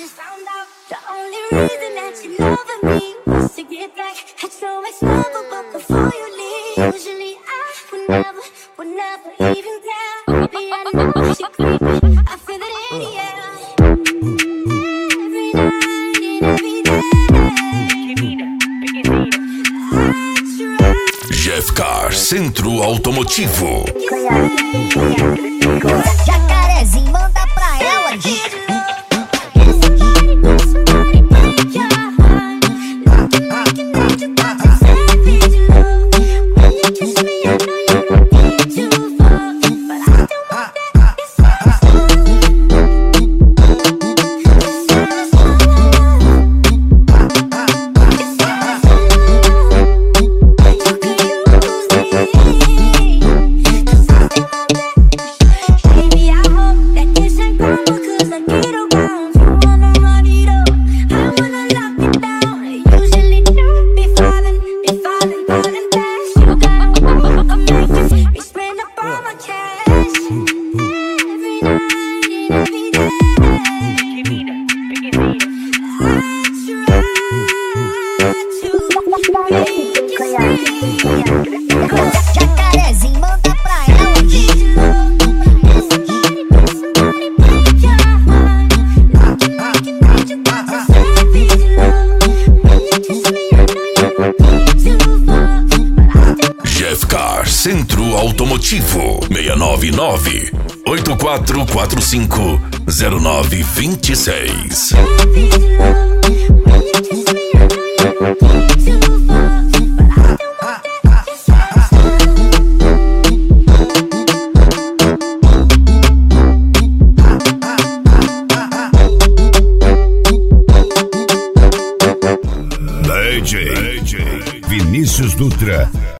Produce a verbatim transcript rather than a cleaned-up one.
just found out the only reason that you loving me was to get back at your ex-lover, but before you leave, usually I would never, would never even care. Baby, I know she creepy, I feel it in the air. Every night and every day, Jeff Car, Centro Automotivo. Jacarezinho, manda pra ela. Jacarezinho, manda pra ela. Jeff Car, Centro Automotivo. seis nove nove, oito quatro quatro cinco, zero nove dois seis. D J Vinícius Dutra.